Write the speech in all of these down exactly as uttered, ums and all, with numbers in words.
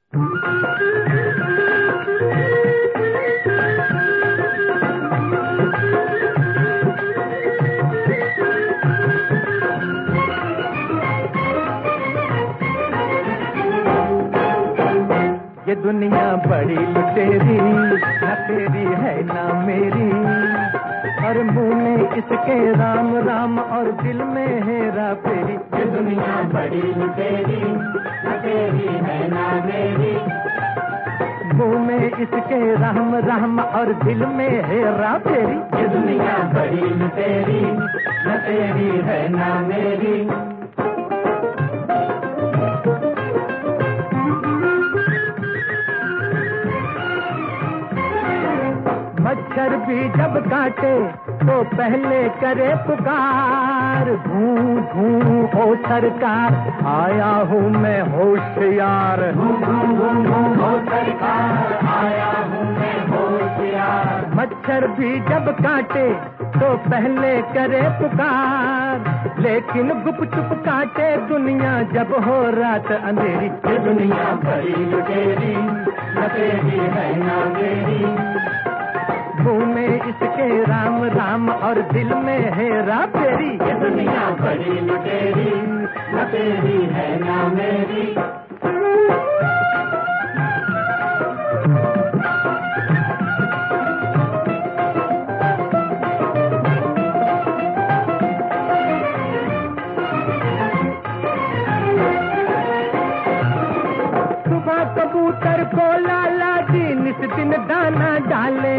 ये दुनिया बड़ी लुटेरी, न तेरी है ना मेरी, और मुंह में इसके राम राम और दिल में हेरा फेरी। ये दुनिया बड़ी लुटेरी, न तेरी है ना मेरी, मुंह में इसके राम राम और दिल में हेरा फेरी। ये दुनिया बड़ी लुटेरी, न तेरी है ना मेरी। मच्छर भी जब काटे तो पहले करे पुकार, धूं धूं ओ सरकार, आया हूँ मैं होशियार। धूं धूं ओ सरकार, आया हूँ मैं होशियार। मच्छर भी जब काटे तो पहले करे पुकार, लेकिन गुप चुप काटे दुनिया जब हो रात अंधेरी। ये दुनिया बड़ी लुटेरी, न तेरी है ना मेरी, मुंह में इसके राम राम और दिल में हेरा फेरी। ये दुनिया बड़ी लुटेरी, न तेरी है ना मेरी। सुबह कबूतर को लाला जी निस दिन दाना डाले,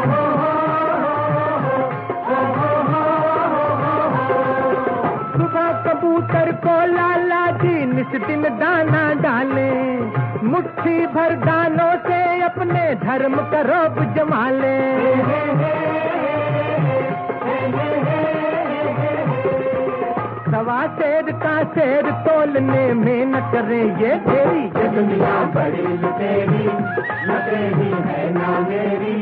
सुबह कबूतर को लाला जी निस दिन दाना डाले, मुट्ठी भर दानों से अपने धर्म का रोब जमा ले। सवा शेर का शेर तोलने में न करे ये देरी। ये दुनिया बड़ी लुटेरी, न तेरी है ना मेरी।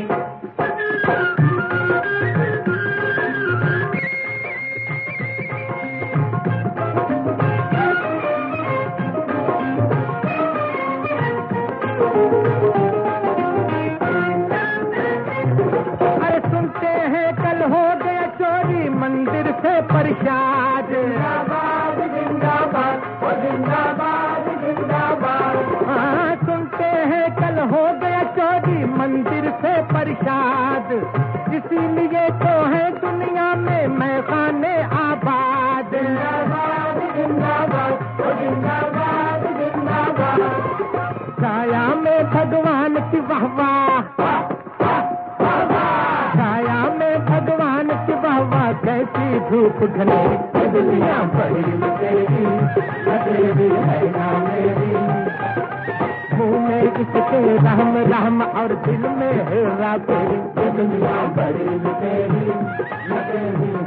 अरे सुनते हैं कल हो गया चोरी मंदिर से प्रसाद, जिंदाबाद जिंदाबाद ओ जिंदाबाद जिंदाबाद। हाँ सुनते हैं कल हो गया चोरी मंदिर से प्रसाद, इसीलिए तो है दुनिया में मैखाने आबाद। जिंदाबाद जिंदाबाद ओ जिंदाबाद जिंदाबाद। छाया में भगवान की वाह वाह, छाया में भगवान की वाह वाह, कैसी धूप घने। ये दुनिया बड़ी लुटेरी, न तेरी है ना मेरी, मुंह में इसके राम राम और दिल में हेरा फेरी। ये दुनिया बड़ी लुटेरी, न तेरी